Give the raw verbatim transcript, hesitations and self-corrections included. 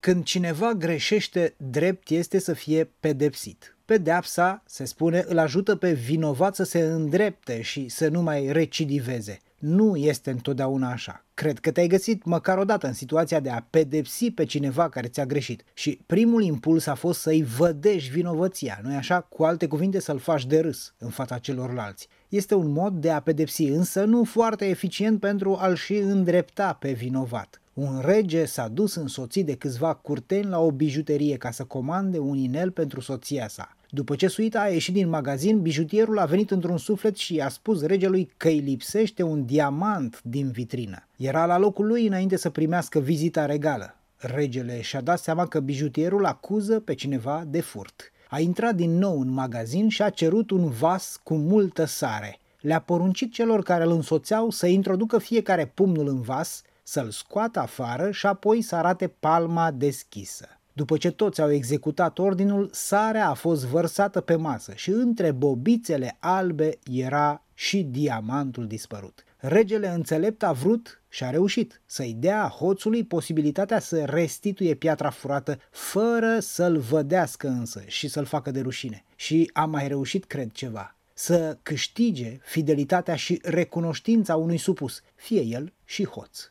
Când cineva greșește, drept este să fie pedepsit. Pedeapsa, se spune, îl ajută pe vinovat să se îndrepte și să nu mai recidiveze. Nu este întotdeauna așa. Cred că te-ai găsit măcar o dată în situația de a pedepsi pe cineva care ți-a greșit și primul impuls a fost să-i vădești vinovăția, nu-i așa? Cu alte cuvinte, să-l faci de râs în fața celorlalți. Este un mod de a pedepsi, însă nu foarte eficient pentru a-l și îndrepta pe vinovat. Un rege s-a dus însoțit de câțiva curteni la o bijuterie ca să comande un inel pentru soția sa. După ce suita a ieșit din magazin, bijutierul a venit într-un suflet și i-a spus regelui că îi lipsește un diamant din vitrină. Era la locul lui înainte să primească vizita regală. Regele și-a dat seama că bijutierul acuză pe cineva de furt. A intrat din nou în magazin și a cerut un vas cu multă sare. Le-a poruncit celor care îl însoțeau să introducă fiecare pumnul în vas, să-l scoată afară și apoi să arate palma deschisă. După ce toți au executat ordinul, sarea a fost vărsată pe masă și între bobițele albe era și diamantul dispărut. Regele înțelept a vrut și a reușit să-i dea hoțului posibilitatea să restituie piatra furată fără să-l vădească însă și să-l facă de rușine. Și a mai reușit, cred, ceva: să câștige fidelitatea și recunoștința unui supus, fie el și hoț.